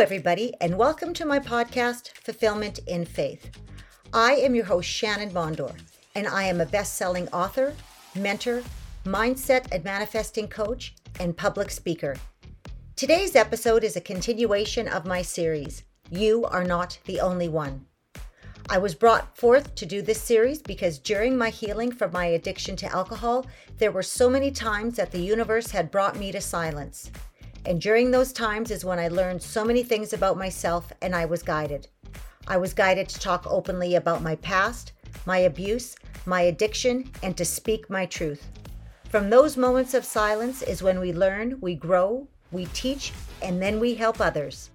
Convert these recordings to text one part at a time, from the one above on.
everybody, and welcome to my podcast, Fulfillment in Faith. I am your host, Shannon Bondor, and I am a best-selling author, mentor, mindset and manifesting coach, and public speaker. Today's episode is a continuation of my series, You Are Not the Only One. I was brought forth to do this series because during my healing from my addiction to alcohol, there were so many times that the universe had brought me to silence. And during those times is when I learned so many things about myself, and I was guided. I was guided to talk openly about my past, my abuse, my addiction, and to speak my truth. From those moments of silence is when we learn, we grow, we teach, and then we help others.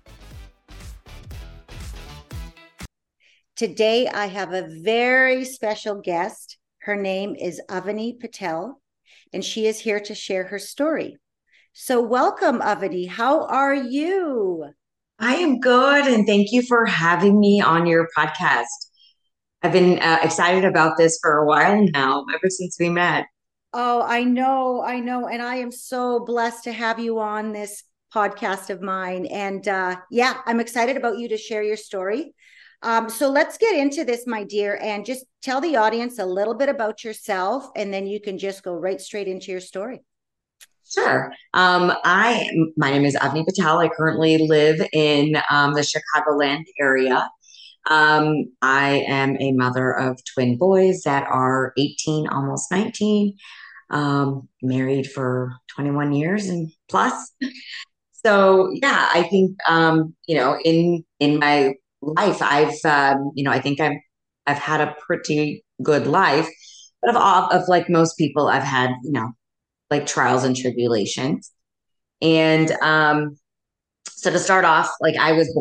Today I have a very special guest. Her name is Avani Patel, and she is here to share her story. So welcome, Avani. How are you? I am good, and thank you for having me on your podcast. I've been excited about this for a while now, ever since we met. Oh, I know. And I am so blessed to have you on this podcast of mine. And I'm excited about you to share your story. So let's get into this, my dear, and just tell the audience a little bit about yourself, and then you can just go right straight into your story. Sure. My name is Avni Patel. I currently live in the Chicagoland area. I am a mother of twin boys that are 18, almost 19, married for 21 years and plus. So yeah, I think in my life, I think I've had a pretty good life, but of like most people, I've had like trials and tribulations. And so to start off, like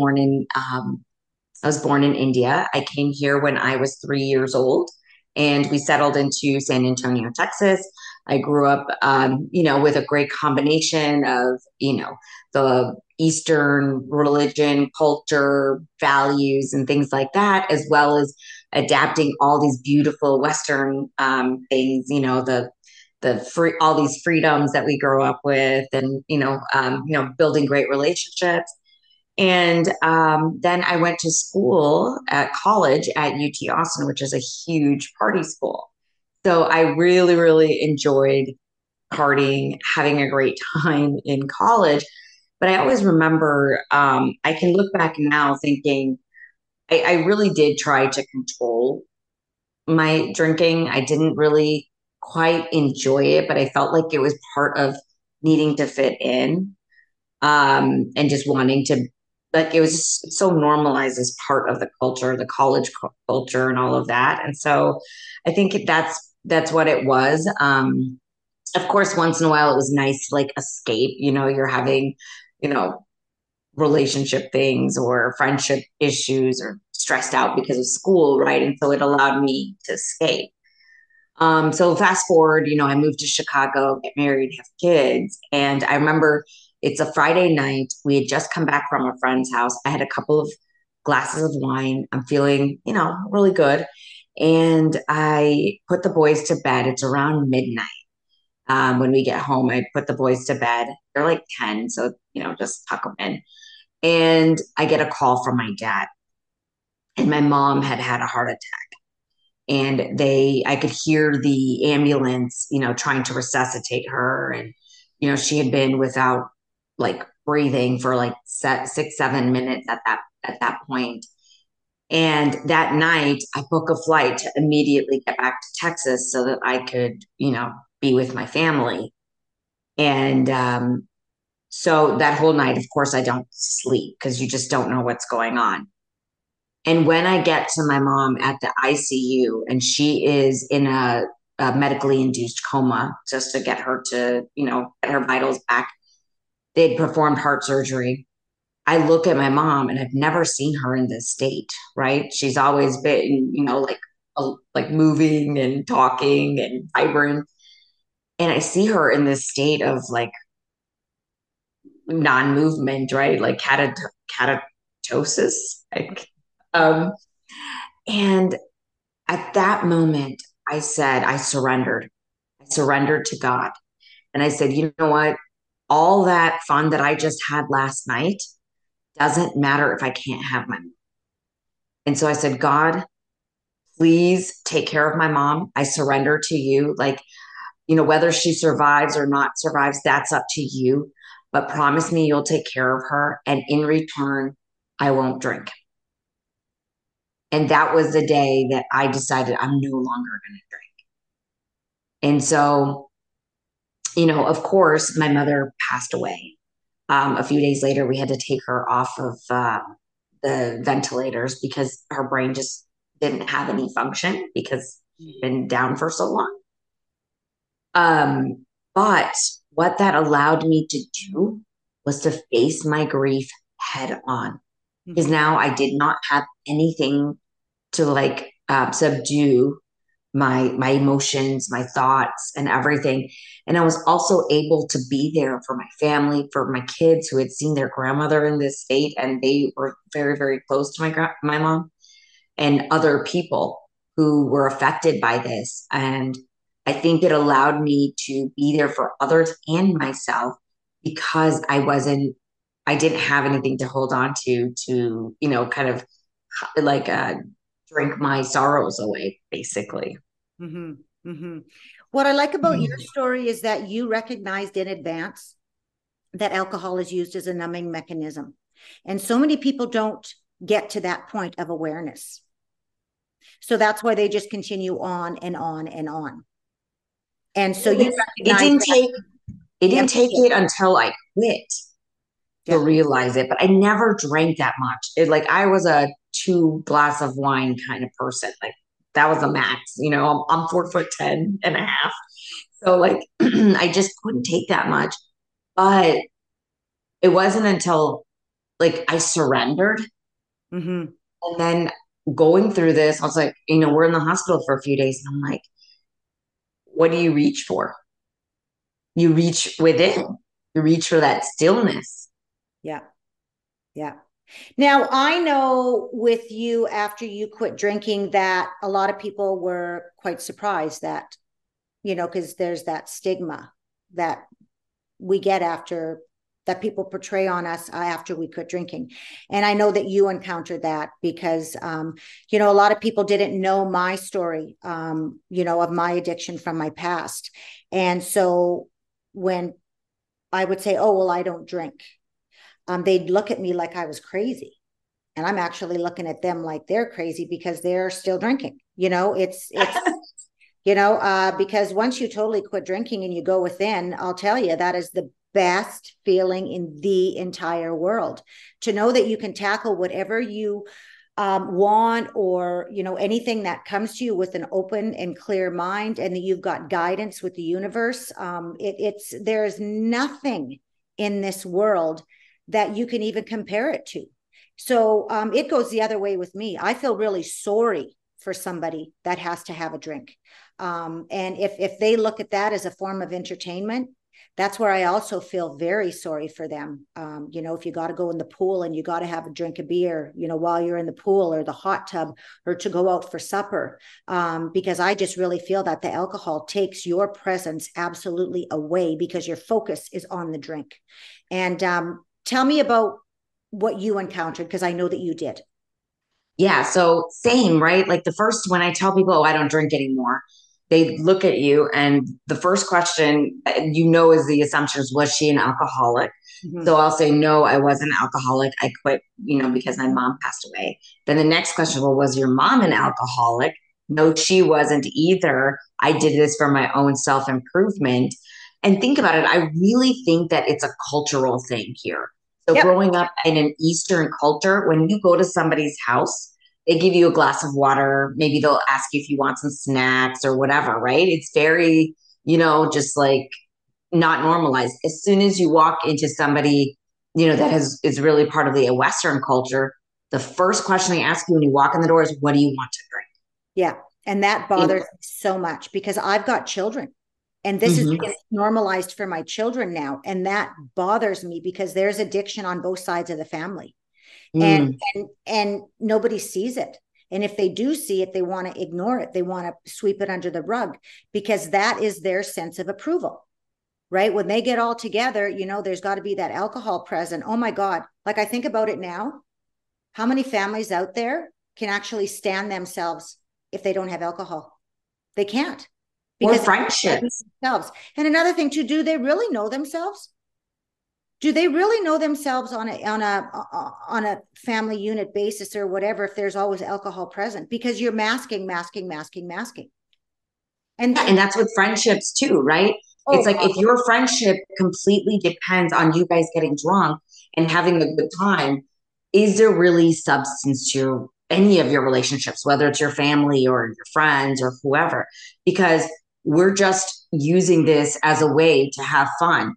I was born in India. I came here when I was 3 years old, and we settled into San Antonio, Texas. I grew up, with a great combination of, the Eastern religion, culture, values, and things like that, as well as adapting all these beautiful Western things, the free all these freedoms that we grow up with, and building great relationships. And then I went to school at college at UT Austin, which is a huge party school. So I really, really enjoyed partying, having a great time in college. But I always remember, I can look back now thinking I really did try to control my drinking. I didn't really quite enjoy it, but I felt like it was part of needing to fit in, and just wanting to, like, it was just so normalized as part of the culture, the college culture, and all of that. And so I think that's what it was. Of course, once in a while, it was nice to like escape. You're having, you know, relationship things or friendship issues or stressed out because of school, right? And so it allowed me to escape. So fast forward, I moved to Chicago, get married, have kids. And I remember it's a Friday night. We had just come back from a friend's house. I had a couple of glasses of wine. I'm feeling, really good. And I put the boys to bed. It's around midnight. When we get home, I put the boys to bed. They're like 10, so, just tuck them in. And I get a call from my dad. And my mom had had a heart attack, and I could hear the ambulance, trying to resuscitate her. And she had been without like breathing for like 6 7 minutes at that point. And that night I booked a flight to immediately get back to Texas so that I could be with my family. And so that whole night, of course, I don't sleep because you just don't know what's going on. And when I get to my mom at the ICU, and she is in a medically induced coma, just to get her to, get her vitals back, they'd performed heart surgery. I look at my mom, and I've never seen her in this state, right? She's always been, like moving and talking and vibrant. And I see her in this state of like non-movement, right? Like catatosis. Like, um, and at that moment, I said, I surrendered. I surrendered to God. And I said, you know what? All that fun that I just had last night doesn't matter if I can't have my mom. And so I said, God, please take care of my mom. I surrender to you. Like, whether she survives or not survives, that's up to you. But promise me you'll take care of her. And in return, I won't drink. And that was the day that I decided I'm no longer going to drink. And so, of course, my mother passed away. A few days later, we had to take her off of the ventilators because her brain just didn't have any function because she'd been down for so long. But what that allowed me to do was to face my grief head on because now I did not have anything to like subdue my emotions, my thoughts, and everything. And I was also able to be there for my family, for my kids who had seen their grandmother in this state, and they were very, very close to my mom, and other people who were affected by this. And I think it allowed me to be there for others and myself because I didn't have anything to hold on to, kind of like drink my sorrows away, basically. Mm-hmm. Mm-hmm. What I like about your story is that you recognized in advance that alcohol is used as a numbing mechanism. And so many people don't get to that point of awareness. So that's why they just continue on and on and on. And so you didn't take it until I quit to realize it, but I never drank that much. I was a 2 glass of wine kind of person. Like that was a max, I'm 4'10" and a half. So like, I just couldn't take that much, but it wasn't until like I surrendered. Mm-hmm. And then going through this, I was like, we're in the hospital for a few days. And I'm like, what do you reach for? You reach within, you reach for that stillness. Yeah. Yeah. Now, I know with you after you quit drinking that a lot of people were quite surprised that, because there's that stigma that we get after that people portray on us after we quit drinking. And I know that you encountered that because, a lot of people didn't know my story, of my addiction from my past. And so when I would say, oh, well, I don't drink, they'd look at me like I was crazy. And I'm actually looking at them like they're crazy because they're still drinking. It's because once you totally quit drinking and you go within, I'll tell you, that is the best feeling in the entire world, to know that you can tackle whatever you want, or anything that comes to you with an open and clear mind, and that you've got guidance with the universe. There's nothing in this world that you can even compare it to. So it goes the other way with me. I feel really sorry for somebody that has to have a drink. And if they look at that as a form of entertainment, that's where I also feel very sorry for them. If you got to go in the pool and you got to have a drink of beer, while you're in the pool or the hot tub, or to go out for supper, because I just really feel that the alcohol takes your presence absolutely away because your focus is on the drink. And tell me about what you encountered, because I know that you did. Yeah, so same, right? Like the first, when I tell people, oh, I don't drink anymore, they look at you, and the first question, is the assumption is, was she an alcoholic? Mm-hmm. So I'll say, no, I wasn't an alcoholic. I quit, because my mom passed away. Then the next question, well, was your mom an alcoholic? No, she wasn't either. I did this for my own self-improvement. And think about it. I really think that it's a cultural thing here. So growing up in an Eastern culture, when you go to somebody's house, they give you a glass of water. Maybe they'll ask you if you want some snacks or whatever, right? It's very, just like not normalized. As soon as you walk into somebody, that is really part of the Western culture, the first question they ask you when you walk in the door is, what do you want to drink? Yeah. And that bothers me so much because I've got children. And this is normalized for my children now. And that bothers me because there's addiction on both sides of the family. And nobody sees it. And if they do see it, they want to ignore it. They want to sweep it under the rug because that is their sense of approval. right? When they get all together, there's got to be that alcohol present. Oh my God. Like I think about it now, how many families out there can actually stand themselves if they don't have alcohol? They can't Or because they friendships. themselves. And another thing too, do they really know themselves? Do they really know themselves on a family unit basis or whatever if there's always alcohol present? Because you're masking. Yeah, and that's with friendships too, right? It's Oh like God. if your friendship completely depends on you guys getting drunk and having a good time, is there really substance to any of your relationships, whether it's your family or your friends or whoever? Because we're just using this as a way to have fun.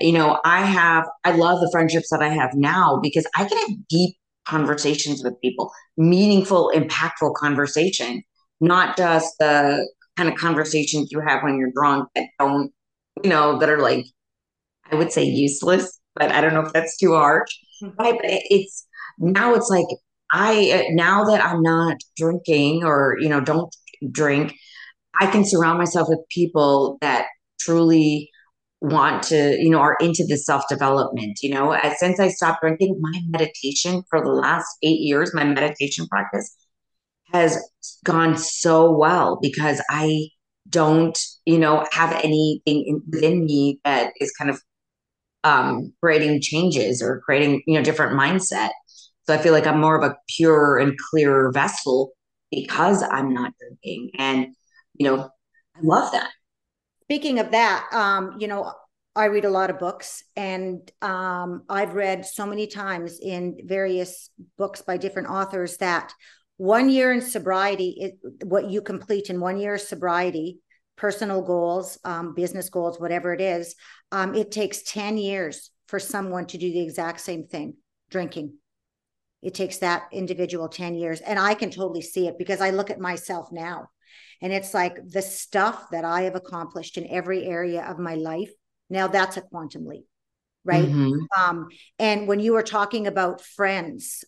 I love the friendships that I have now because I can have deep conversations with people, meaningful, impactful conversation, not just the kind of conversations you have when you're drunk that don't, that are like, I would say useless, but I don't know if that's too harsh. Right. But it's like, now that I'm not drinking or, don't drink, I can surround myself with people that truly want to, are into the self development. Since I stopped drinking, my meditation for the last 8 years, my meditation practice has gone so well because I don't, have anything within me that is kind of creating changes or creating, different mindset. So I feel like I'm more of a pure and clear vessel because I'm not drinking. And, I love that. Speaking of that, I read a lot of books, and I've read so many times in various books by different authors that 1 year in sobriety, what you complete in 1 year of sobriety, personal goals, business goals, whatever it is, it takes 10 years for someone to do the exact same thing, drinking. It takes that individual 10 years. And I can totally see it because I look at myself now. And it's like the stuff that I have accomplished in every area of my life. Now that's a quantum leap, right? Mm-hmm. Um, and when you were talking about friends,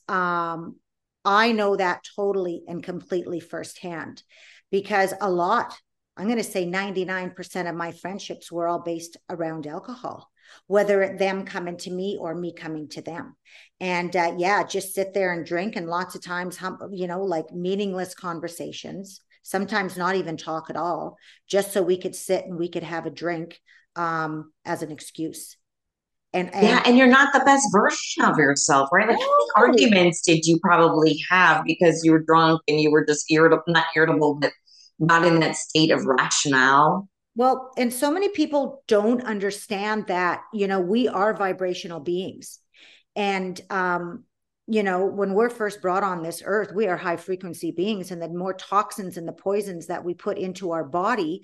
I know that totally and completely firsthand because I'm going to say 99% of my friendships were all based around alcohol, whether them coming to me or me coming to them. And yeah, just sit there and drink. And lots of times, like meaningless conversations, sometimes not even talk at all, just so we could sit and we could have a drink as an excuse. Yeah, And and you're not the best version of yourself, right? Like, how many no, arguments did you probably have because you were drunk and you were just irritable, not irritable, but not in that state of rationale? well, and so many people don't understand that, we are vibrational beings. And, when we're first brought on this earth, we are high frequency beings. And the more toxins and the poisons that we put into our body,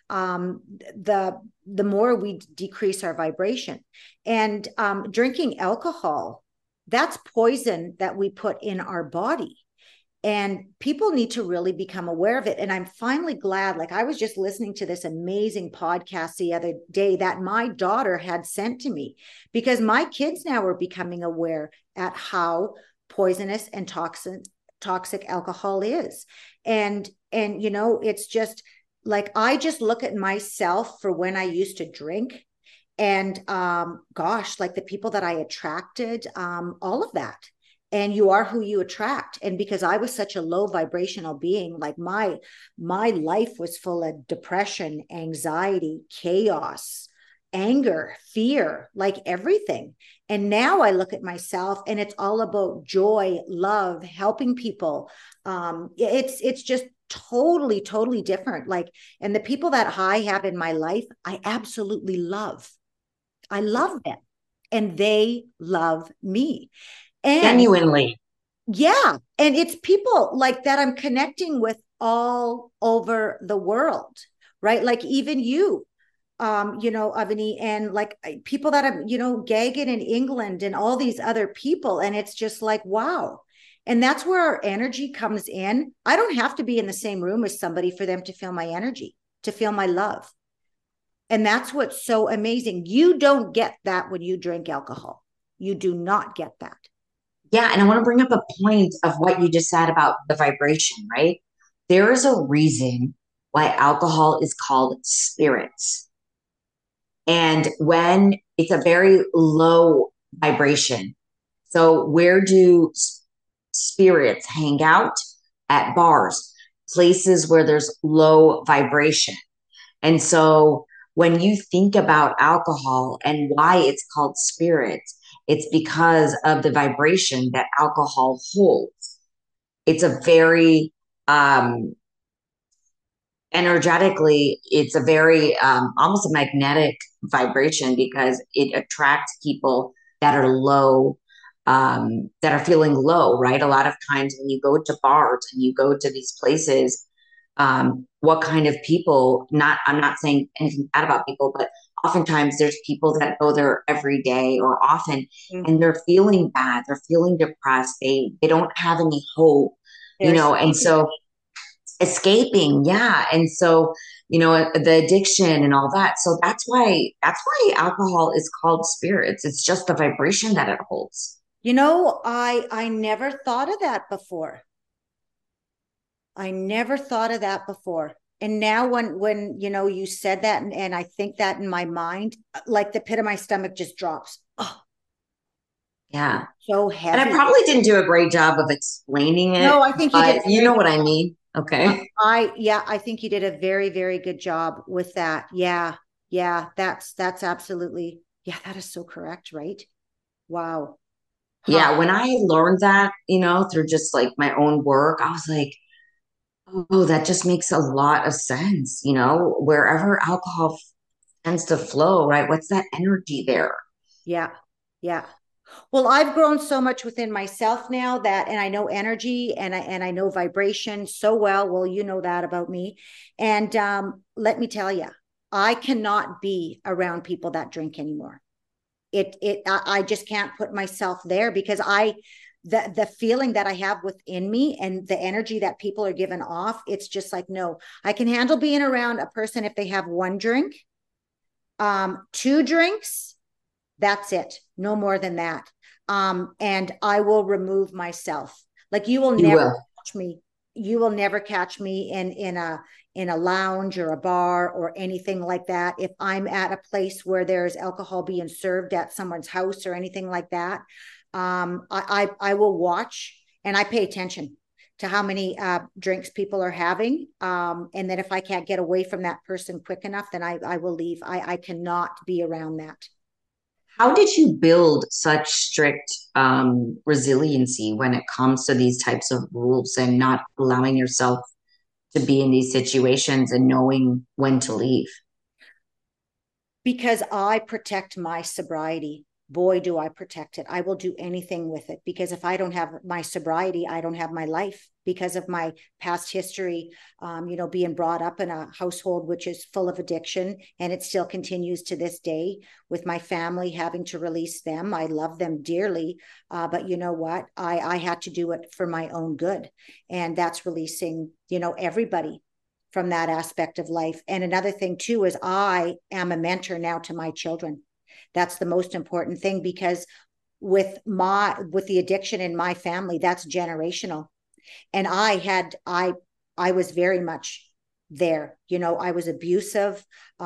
the more we decrease our vibration. And drinking alcohol, that's poison that we put in our body, and people need to really become aware of it. And I'm finally glad, like I was just listening to this amazing podcast the other day that my daughter had sent to me, because my kids now are becoming aware at how poisonous and toxic alcohol is. And it's just like I just look at myself for when I used to drink, and gosh, like the people that I attracted, all of that. And you are who you attract. And because I was such a low vibrational being, like my life was full of depression, anxiety, chaos, anger, fear, like everything. And now I look at myself and it's all about joy, love, helping people. It's just totally different. Like, and the people that I have in my life, I absolutely love. I love them and they love me. And Genuinely. yeah, and it's people like that I'm connecting with all over the world, right? Like even you, Avani, and like people that I'm, Gagan in England and all these other people. And it's just like, wow. And that's where our energy comes in. I don't have to be in the same room as somebody for them to feel my energy, to feel my love. And that's what's so amazing. You don't get that when you drink alcohol. You do not get that. Yeah, and I want to bring up a point of what you just said about the vibration, right? There is a reason why alcohol is called spirits. And when it's a very low vibration, so where do spirits hang out? At bars, places where there's low vibration. And so when you think about alcohol and why it's called spirits, it's because of the vibration that alcohol holds. It's a very energetically, it's a very almost a magnetic vibration because it attracts people that are low, that are feeling low, right? A lot of times when you go to bars and you go to these places, what kind of people, not, I'm not saying anything bad about people, but oftentimes there's people that go there every day or often, and they're feeling bad, they're feeling depressed, they don't have any hope, There's and so escaping, yeah. And so the addiction and all that, so that's why alcohol is called spirits. It's just the vibration that it holds. I never thought of that before. I never thought of that before. And now when you said that, and I think that in my mind, like the pit of my stomach just drops. Oh, Yeah. so And I heavy. probably didn't do a great job of explaining it, No, I think you did but a you very know good what I job. mean. Okay. I think you did a very, very good job with that. Yeah. Yeah. That's absolutely, yeah, that is so correct, right? Wow. Huh. Yeah, when I learned that, through just like my own work, I was like, oh, that just makes a lot of sense. Wherever alcohol tends to flow, right? What's that energy there? Yeah. Yeah. Well, I've grown so much within myself now that, and I know energy and I know vibration so well. Well, you know that about me. And let me tell you, I cannot be around people that drink anymore. I just can't put myself there because the feeling that I have within me and the energy that people are giving off, it's just like, no, I can handle being around a person if they have one drink, two drinks, that's it. No more than that. And I will remove myself. Like you will You never will. catch me. You will never catch me in a lounge or a bar or anything like that. If I'm at a place where there's alcohol being served at someone's house or anything like that, I will watch and I pay attention to how many drinks people are having. And then if I can't get away from that person quick enough, then I will leave. I cannot be around that. How did you build such strict resiliency when it comes to these types of rules and not allowing yourself to be in these situations and knowing when to leave? Because I protect my sobriety. Boy, do I protect it. I will do anything with it because if I don't have my sobriety, I don't have my life because of my past history, being brought up in a household which is full of addiction. And it still continues to this day with my family having to release them. I love them dearly. But you know what? I had to do it for my own good. And that's releasing, everybody from that aspect of life. And another thing too is I am a mentor now to my children. That's the most important thing because with the addiction in my family, that's generational. And I was very much there. I was abusive,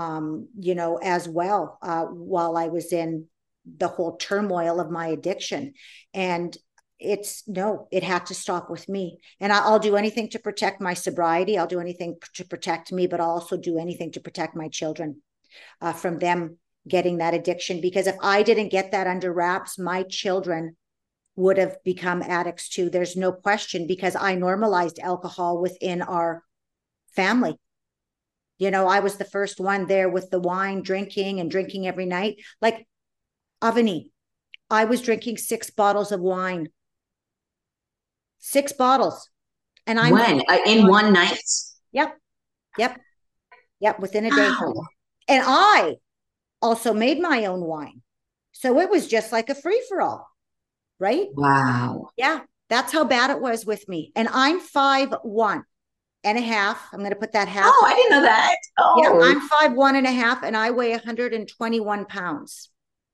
as well, while I was in the whole turmoil of my addiction. And it's no, it had to stop with me. And I'll do anything to protect my sobriety. I'll do anything to protect me, but I'll also do anything to protect my children from them getting that addiction. Because if I didn't get that under wraps, my children would have become addicts too. There's no question because I normalized alcohol within our family. I was the first one there with the wine drinking and drinking every night. Like Avani, I was drinking 6 bottles of wine, 6 bottles. And I'm When? In one night? yep, yep, yep, within a day. Wow. And I also made my own wine. So it was just like a free for all, right? Wow. Yeah, that's how bad it was with me. And I'm 5'1.5". I'm going to put that half. Oh, I didn't know that. Yeah, Oh, I'm 5'1.5", and I weigh 121 pounds.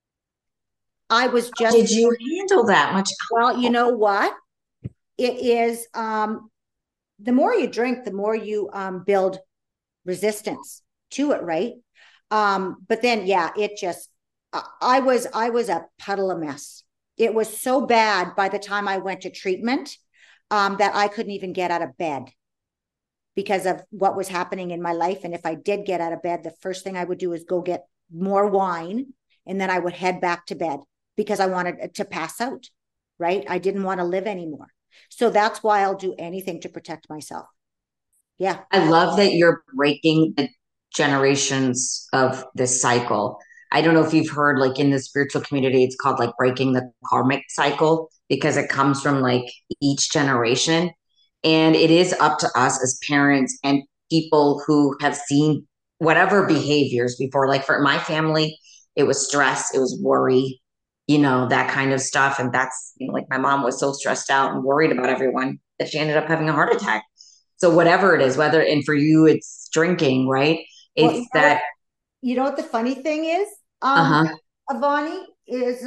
I was how just, did you handle that much well, you alcohol? know what? It is the more you drink, the more you build resistance to it, right? But then, yeah, it just, I was a puddle of mess. It was so bad by the time I went to treatment, that I couldn't even get out of bed because of what was happening in my life. And if I did get out of bed, the first thing I would do is go get more wine, and then I would head back to bed because I wanted to pass out, right? I didn't want to live anymore. So that's why I'll do anything to protect myself. Yeah. I love that you're breaking the generations of this cycle. I don't know if you've heard, like in the spiritual community, it's called like breaking the karmic cycle because it comes from like each generation. And it is up to us as parents and people who have seen whatever behaviors before. Like for my family, it was stress, it was worry, that kind of stuff. And that's, like my mom was so stressed out and worried about everyone that she ended up having a heart attack. So whatever it is, and for you it's drinking, right? Well, It's that. you know what the funny thing is, Uh-huh. Avani, is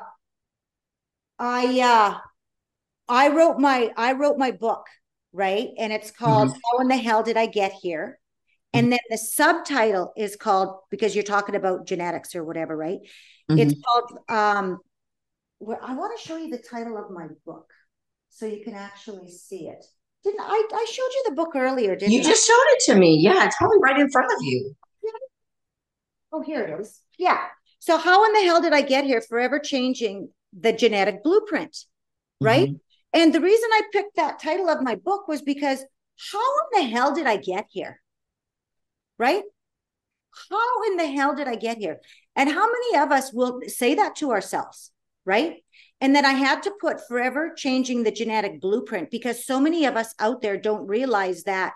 I uh I wrote my book, right? And it's called Mm-hmm. How in the Hell Did I Get Here? And then the subtitle is called, because you're talking about genetics or whatever, right? It's Mm-hmm. called where I want to show you the title of my book so you can actually see it. Didn't I showed you the book earlier, You didn't I? just showed it to me. Yeah, it's probably right in front of you. Oh, here it is. Yeah. So how in the hell did I get here? Forever changing the genetic blueprint, right? Mm-hmm. And the reason I picked that title of my book was because how in the hell did I get here? Right? How in the hell did I get here? And how many of us will say that to ourselves, right? And then I had to put forever changing the genetic blueprint because so many of us out there don't realize that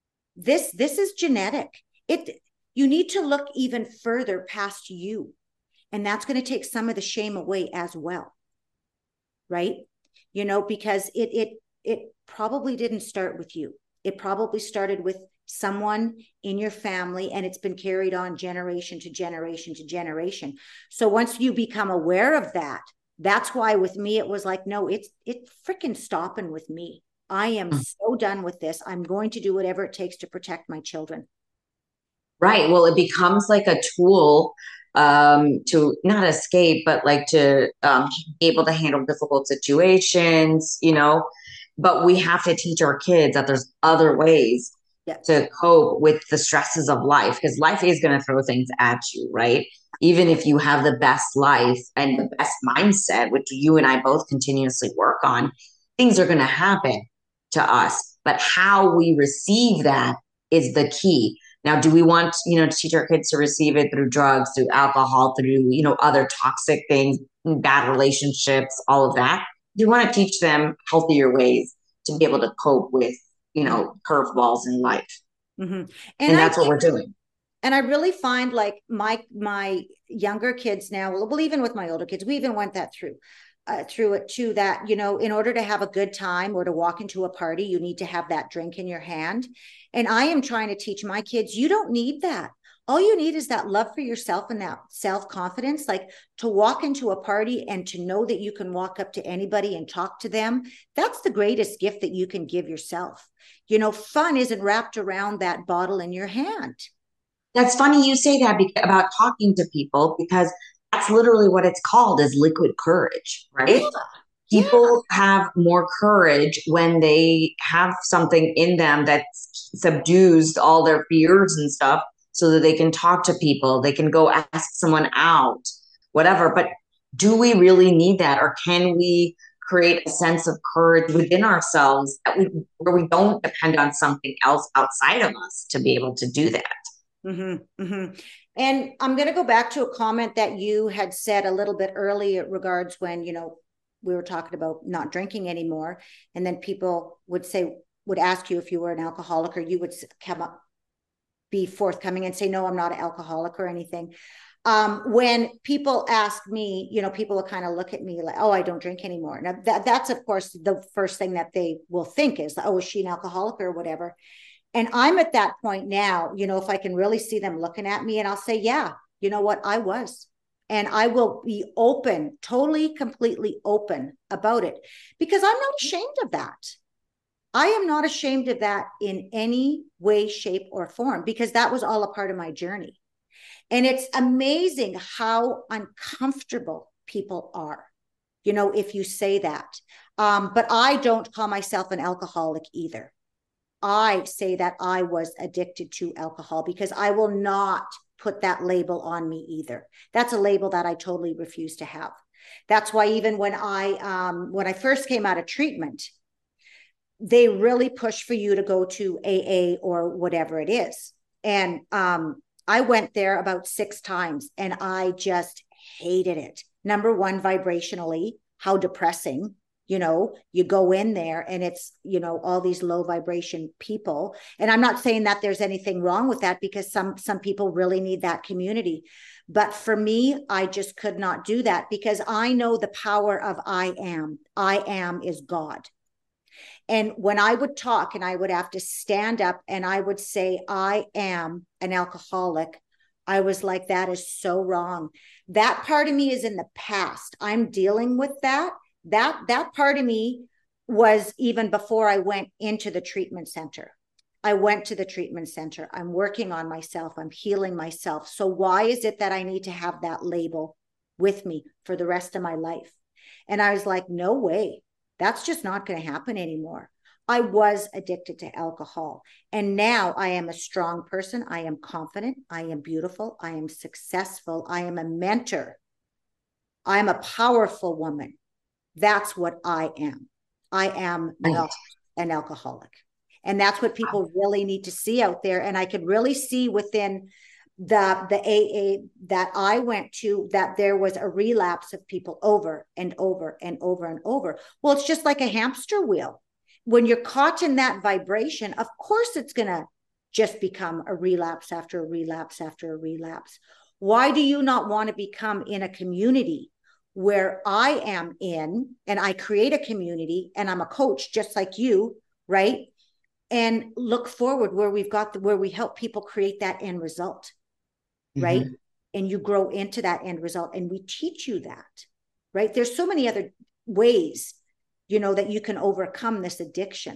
this is genetic. It You need to look even further past you. And that's going to take some of the shame away as well, right? Because it probably didn't start with you. It probably started with someone in your family, and it's been carried on generation to generation to generation. So once you become aware of that, that's why with me it was like, no, it's freaking stopping with me. I am so done with this. I'm going to do whatever it takes to protect my children. Right. Well, it becomes like a tool to not escape, but like to be able to handle difficult situations. But we have to teach our kids that there's other ways Yeah. to cope with the stresses of life because life is going to throw things at you, right? Even if you have the best life and the best mindset, which you and I both continuously work on, things are going to happen to us. But how we receive that is the key. Now, do we want, to teach our kids to receive it through drugs, through alcohol, through, other toxic things, bad relationships, all of that? Do you want to teach them healthier ways to be able to cope with, curveballs in life? Mm-hmm. And And I that's what we're doing. and I really find like my younger kids now, well, even with my older kids, we even went that through it too, that, in order to have a good time or to walk into a party, you need to have that drink in your hand. And I am trying to teach my kids, you don't need that. All you need is that love for yourself and that self-confidence, like to walk into a party and to know that you can walk up to anybody and talk to them. That's the greatest gift that you can give yourself. Fun isn't wrapped around that bottle in your hand. That's funny you say that about talking to people because that's literally what it's called is liquid courage, Yeah. right? Yeah. People have more courage when they have something in them that subdues all their fears and stuff so that they can talk to people, they can go ask someone out, whatever. But do we really need that? Or can we create a sense of courage within ourselves where we don't depend on something else outside of us to be able to do that? Mm-hmm, mm-hmm. And I'm going to go back to a comment that you had said a little bit earlier regards when, we were talking about not drinking anymore. And then people would ask you if you were an alcoholic, or you would be forthcoming and say, no, I'm not an alcoholic or anything. When people ask me, people will kind of look at me like, oh, I don't drink anymore. Now that's of course the first thing that they will think is, oh, is she an alcoholic or whatever? And I'm at that point now, if I can really see them looking at me, and I'll say, yeah, you know what, I was. And I will be open, totally, completely open about it, because I'm not ashamed of that. I am not ashamed of that in any way, shape, or form, because that was all a part of my journey. And it's amazing how uncomfortable people are, you know, if you say that. But I don't call myself an alcoholic either. I say that I was addicted to alcohol because I will not put that label on me either. That's a label that I totally refuse to have. That's why even when I first came out of treatment, they really push for you to go to AA or whatever it is. And I went there about 6 times and I just hated it. Number one, vibrationally, how depressing. You know, you go in there and it's, you know, all these low vibration people. And I'm not saying that there's anything wrong with that, because some people really need that community. But for me, I just could not do that, because I know the power of I am. I am is God. And when I would talk and I would have to stand up and I would say, I am an alcoholic, I was like, that is so wrong. That part of me is in the past. I'm dealing with that. That part of me was even before I went into the treatment center. I went to the treatment center. I'm working on myself. I'm healing myself. So why is it that I need to have that label with me for the rest of my life? And I was like, no way. That's just not going to happen anymore. I was addicted to alcohol. And now I am a strong person. I am confident. I am beautiful. I am successful. I am a mentor. I am a powerful woman. That's what I am. I am not an alcoholic. And that's what people really need to see out there. And I could really see within the AA that I went to, that there was a relapse of people over and over and over and over. Well, it's just like a hamster wheel. When you're caught in that vibration, of course it's going to just become a relapse after a relapse after a relapse. Why do you not want to become in a community where I am in, and I create a community, and I'm a coach just like you, right? And look forward where where we help people create that end result, right? Mm-hmm. And you grow into that end result, and we teach you that, right? There's so many other ways, you know, that you can overcome this addiction.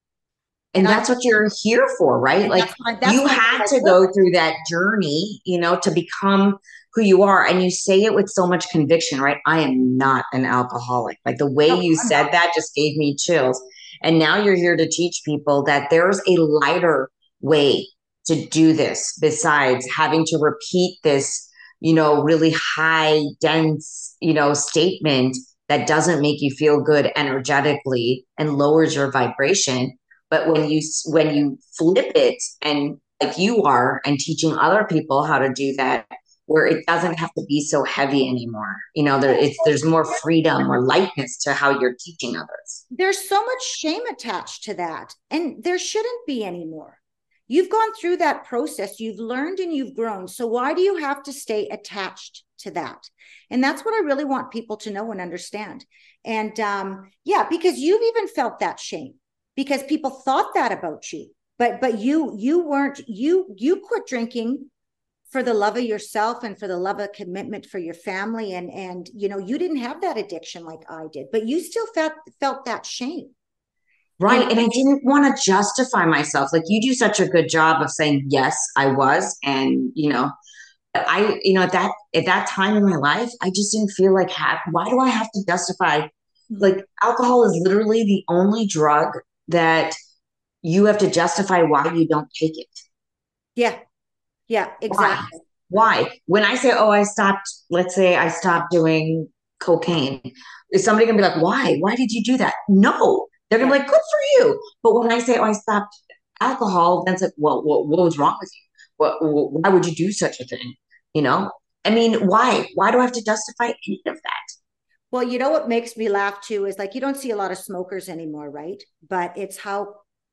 And that's what you're here for, right? Like you had to go through that journey, you know, to become who you are. And you say it with so much conviction, right? I am not an alcoholic. Like the way you said that just gave me chills. And now you're here to teach people that there's a lighter way to do this besides having to repeat this, you know, really high, dense, you know, statement that doesn't make you feel good energetically and lowers your vibration. But when you flip it, and like you are, and teaching other people how to do that, where it doesn't have to be so heavy anymore, you know, there's more freedom or lightness to how you're teaching others. There's so much shame attached to that, and there shouldn't be anymore. You've gone through that process, you've learned and you've grown. So why do you have to stay attached to that? And that's what I really want people to know and understand. And yeah, because you've even felt that shame, because people thought that about you, but you weren't, you quit drinking for the love of yourself and for the love of commitment for your family. And you know, you didn't have that addiction like I did, but you still felt that shame. Right. And I didn't want to justify myself. Like you do such a good job of saying, yes, I was. And, you know, but I, you know, at that time in my life, I just didn't feel like, why do I have to justify? Like alcohol is literally the only drug that you have to justify why you don't take it. Yeah. Yeah, exactly. Why? When I say, oh, let's say I stopped doing cocaine, is somebody gonna be like, why? Why did you do that? No. They're gonna be like, good for you. But when I say, oh, I stopped alcohol, then it's like, well, what was wrong with you? Why would you do such a thing? You know? I mean, why? Why do I have to justify any of that? Well, you know what makes me laugh too is like you don't see a lot of smokers anymore, right? But it's how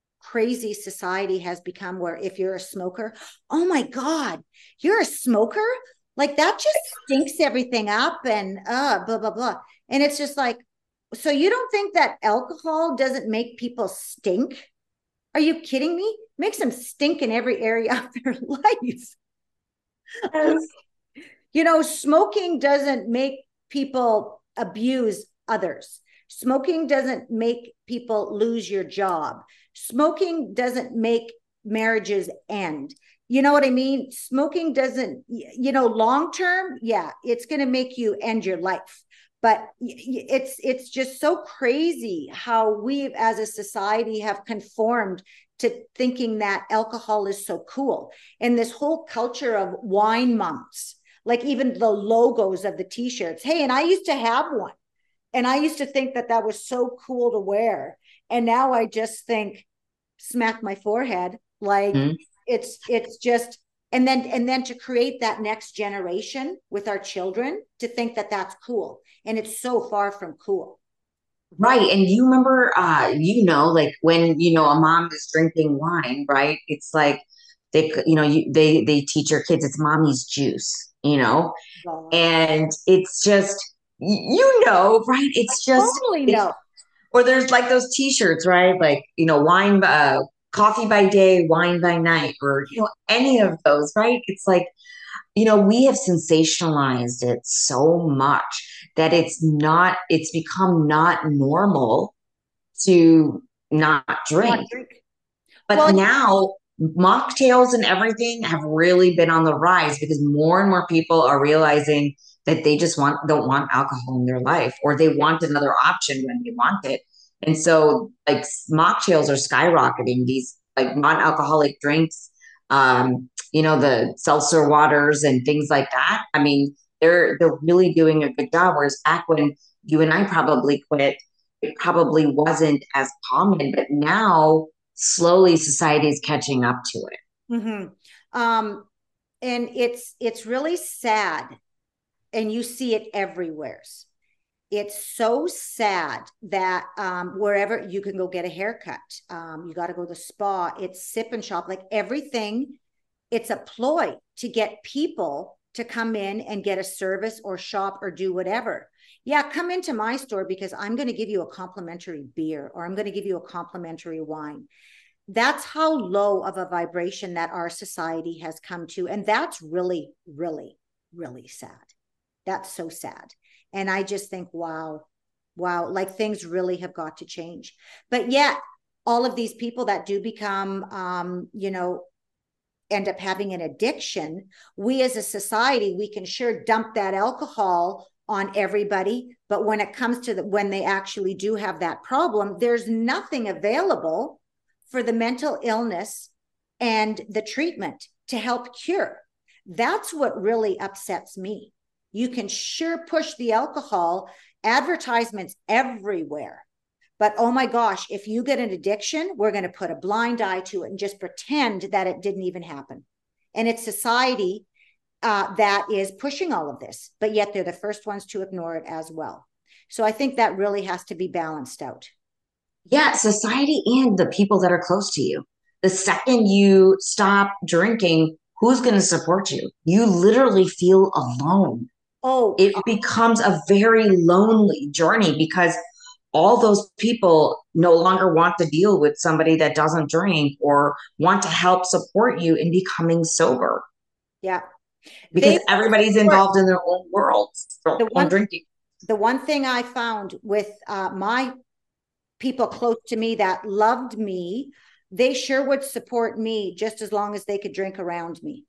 crazy society has become, where if you're a smoker, oh my God, you're a smoker? Like that just stinks everything up and blah, blah, blah. And it's just like, so you don't think that alcohol doesn't make people stink? Are you kidding me? It makes them stink in every area of their life. Yes. You know, smoking doesn't make people abuse others. Smoking doesn't make people lose your job. Smoking doesn't make marriages end. You know what I mean? Smoking doesn't, long term, yeah, it's going to make you end your life. But it's just so crazy how we as a society have conformed to thinking that alcohol is so cool. And this whole culture of wine monks, like even the logos of the t-shirts. Hey, and I used to have one. And I used to think that that was so cool to wear. And now I just think, smack my forehead. Like Mm-hmm. it's just, and then to create that next generation with our children to think that that's cool. And it's so far from cool. Right. And you remember, like when, a mom is drinking wine, right? It's like they teach your kids it's mommy's juice, God. and it's just, right? I It's just, totally it's, know. or there's like those t-shirts, right? Like, wine, coffee by day, wine by night, or, any of those, right? It's like, we have sensationalized it so much that it's become not normal to not Not drink. drink. But Well, now mocktails and everything have really been on the rise because more and more people are realizing that they just don't want alcohol in their life, or they want another option when they want it. And so like mocktails are skyrocketing, these like non-alcoholic drinks, the seltzer waters and things like that. I mean, they're really doing a good job. Whereas back when you and I probably quit, it probably wasn't as common, but now slowly society is catching up to it. mm-hmm. um, and it's really sad, and you see it everywhere. It's so sad that wherever you can go get a haircut, you got to go to the spa, it's sip and shop, like everything. It's a ploy to get people to come in and get a service or shop or do whatever. Yeah, come into my store because I'm going to give you a complimentary beer or I'm going to give you a complimentary wine. That's how low of a vibration that our society has come to. And that's really, really, really sad. That's so sad. And I just think, wow, wow, like things really have got to change. But yet, all of these people that do become, end up having an addiction, we as a society, we can sure dump that alcohol on everybody. But when it comes to when they actually do have that problem, there's nothing available for the mental illness and the treatment to help cure. That's what really upsets me. You can sure push the alcohol, advertisements everywhere. But oh my gosh, if you get an addiction, we're going to put a blind eye to it and just pretend that it didn't even happen. And it's society that is pushing all of this, but yet they're the first ones to ignore it as well. So I think that really has to be balanced out. Yeah, society and the people that are close to you. The second you stop drinking, who's going to support you? You literally feel alone. Oh, It becomes a very lonely journey because all those people no longer want to deal with somebody that doesn't drink or want to help support you in becoming sober yeah. because They everybody's involved in their own worlds, their the own one drinking. the one thing I found with my people close to me that loved me, they sure would support me just as long as they could drink around me.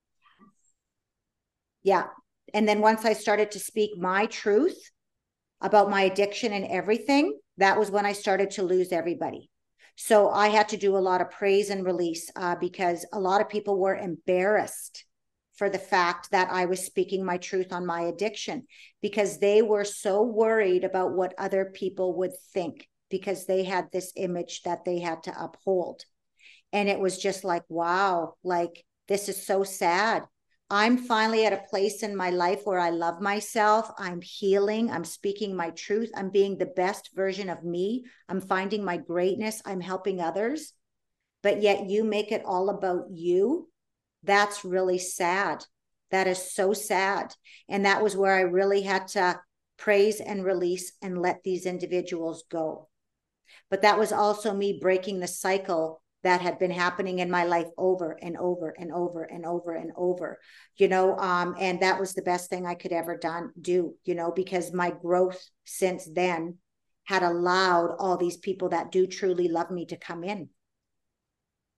Yeah. And then once I started to speak my truth about my addiction and everything, that was when I started to lose everybody. So I had to do a lot of praise and release because a lot of people were embarrassed for the fact that I was speaking my truth on my addiction because they were so worried about what other people would think because they had this image that they had to uphold. And it was just like, wow, like this is so sad. I'm finally at a place in my life where I love myself. I'm healing. I'm speaking my truth. I'm being the best version of me. I'm finding my greatness. I'm helping others. But yet you make it all about you. That's really sad. That is so sad. And that was where I really had to praise and release and let these individuals go. But that was also me breaking the cycle that had been happening in my life over and over and over and over and over, and that was the best thing I could ever do, because my growth since then had allowed all these people that do truly love me to come in.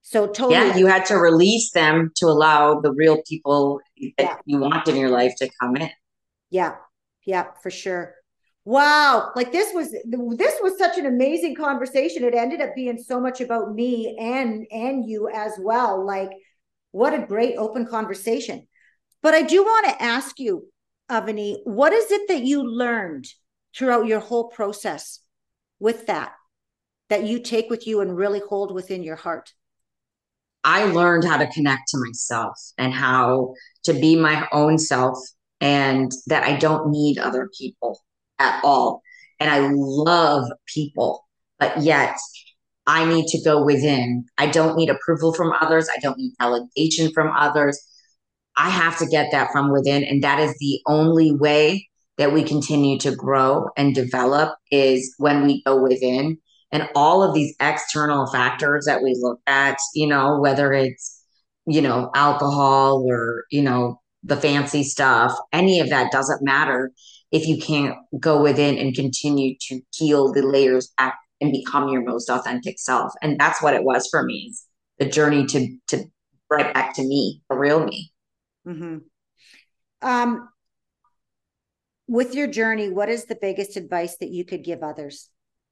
So totally. Yeah, you had to release them to allow the real people that Yeah. you want in your life to come in. Yeah. Yeah, for sure. Wow. Like this was such an amazing conversation. It ended up being so much about me and you as well. Like what a great open conversation. But I do want to ask you, Avani, what is it that you learned throughout your whole process with that you take with you and really hold within your heart? I learned how to connect to myself and how to be my own self, and that I don't need other people at all. And I love people, but yet I need to go within. I don't need approval from others. I don't need validation from others. I have to get that from within. And that is the only way that we continue to grow and develop, is when we go within. And all of these external factors that we look at, whether it's, alcohol or, the fancy stuff, any of that doesn't matter if you can't go within and continue to heal the layers back and become your most authentic self. And that's what it was for me, the journey to right back to me, the real me. Mm-hmm. Um, with your journey, what is the biggest advice that you could give others?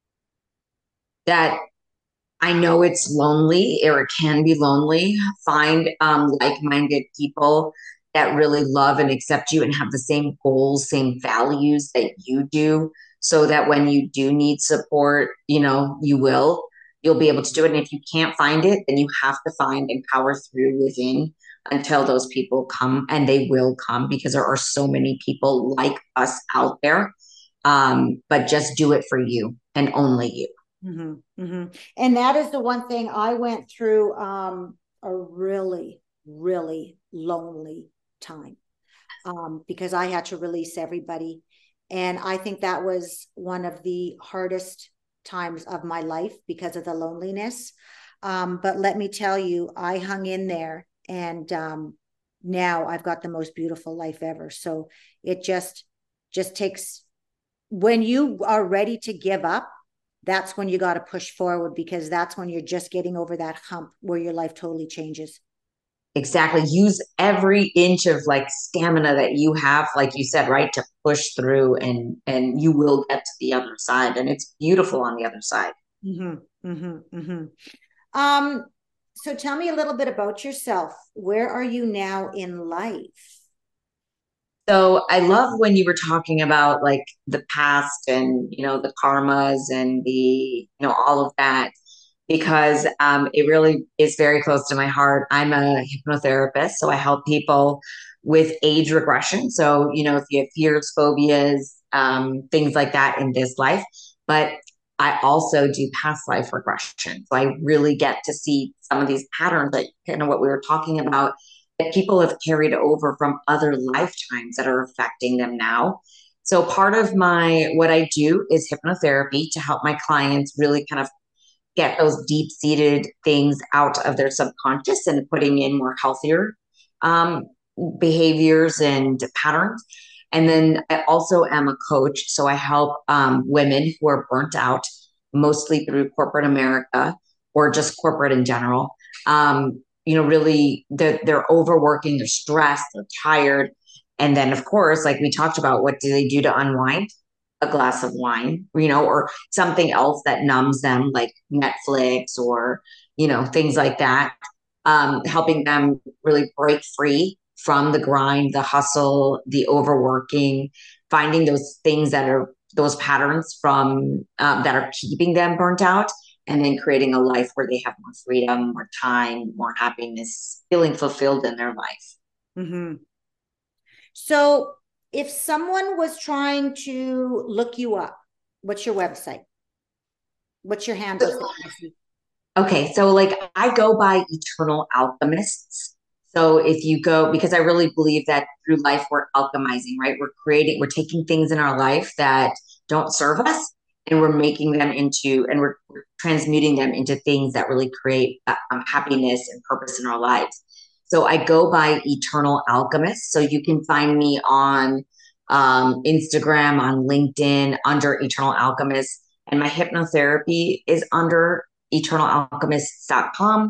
That I know it's lonely, or it can be lonely. Find like-minded people that really love and accept you and have the same goals, same values that you do, so that when you do need support, you'll be able to do it. And if you can't find it, then you have to find and power through within until those people come, and they will come, because there are so many people like us out there. But just do it for you and only you. Mm-hmm, mm-hmm. And that is the one thing I went through a really, really lonely time because I had to release everybody. And I think that was one of the hardest times of my life because of the loneliness. But let me tell you, I hung in there, and now I've got the most beautiful life ever. So it just takes, when you are ready to give up, that's when you got to push forward, because that's when you're just getting over that hump where your life totally changes. Exactly. Use every inch of like stamina that you have, like you said, right, to push through, and you will get to the other side. And it's beautiful on the other side. Mm-hmm, mm-hmm, mm-hmm. Um, so tell me a little bit about yourself. Where are you now in life? So I love when you were talking about like the past and, the karmas and all of that, because it really is very close to my heart. I'm a hypnotherapist, so I help people with age regression. So, if you have fears, phobias, things like that in this life. But I also do past life regression. So I really get to see some of these patterns, that kind of what we were talking about, that people have carried over from other lifetimes that are affecting them now. So part of what I do is hypnotherapy to help my clients really kind of get those deep seated things out of their subconscious and putting in more healthier um, behaviors and patterns. And then I also am a coach. So I help women who are burnt out, mostly through corporate America or just corporate in general. Really, they're overworking, they're stressed, they're tired. And then, of course, like we talked about, what do they do to unwind? A glass of wine, or something else that numbs them, like Netflix or, things like that. Helping them really break free from the grind, the hustle, the overworking, finding those things that are those patterns from that are keeping them burnt out, and then creating a life where they have more freedom, more time, more happiness, feeling fulfilled in their life. Mm-hmm. So if someone was trying to look you up, what's your website? What's your handles there? Okay, so like I go by Eternal Alchemists. So if you go, because I really believe that through life we're alchemizing, right? We're taking things in our life that don't serve us, and we're making them into, and we're transmuting them into things that really create happiness and purpose in our lives. So I go by Eternal Alchemist. So you can find me on Instagram, on LinkedIn under Eternal Alchemist, and my hypnotherapy is under eternalalchemists.com.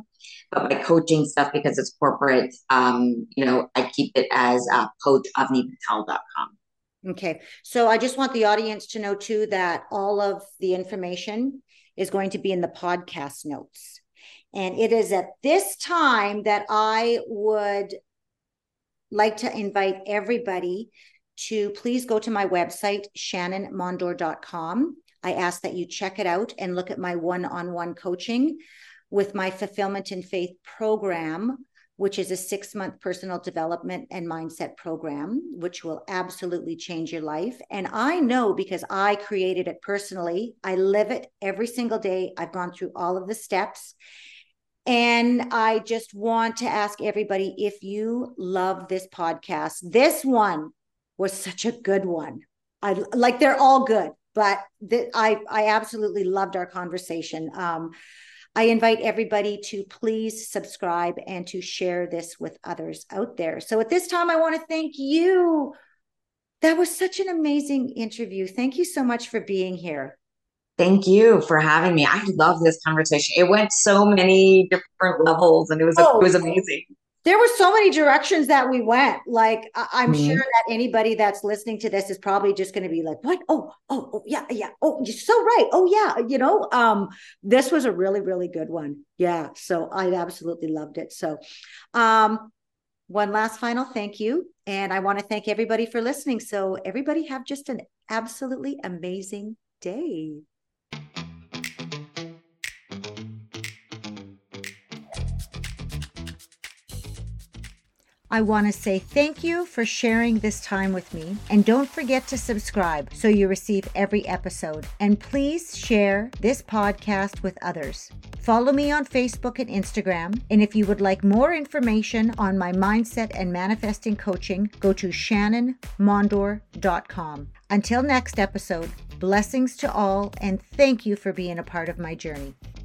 But my coaching stuff, because it's corporate, I keep it as coachavnipatel.com. Okay. So I just want the audience to know too that all of the information is going to be in the podcast notes. And it is at this time that I would like to invite everybody to please go to my website, shannonmondor.com. I ask that you check it out and look at my one-on-one coaching with my Fulfillment in Faith program, which is a 6-month personal development and mindset program, which will absolutely change your life. And I know because I created it personally. I live it every single day. I've gone through all of the steps. And I just want to ask everybody, if you love this podcast, this one was such a good one. They're all good, but I absolutely loved our conversation. I invite everybody to please subscribe and to share this with others out there. So at this time, I want to thank you. That was such an amazing interview. Thank you so much for being here. Thank you for having me. I love this conversation. It went so many different levels and it was amazing. There were so many directions that we went. Like, I'm sure that anybody that's listening to this is probably just going to be like, what? Oh, yeah. Oh, you're so right. Oh, yeah. This was a really, really good one. Yeah. So I absolutely loved it. So, one last final thank you. And I want to thank everybody for listening. So everybody have just an absolutely amazing day. I want to say thank you for sharing this time with me. And don't forget to subscribe so you receive every episode. And please share this podcast with others. Follow me on Facebook and Instagram. And if you would like more information on my mindset and manifesting coaching, go to shannonmondor.com. Until next episode, blessings to all, and thank you for being a part of my journey.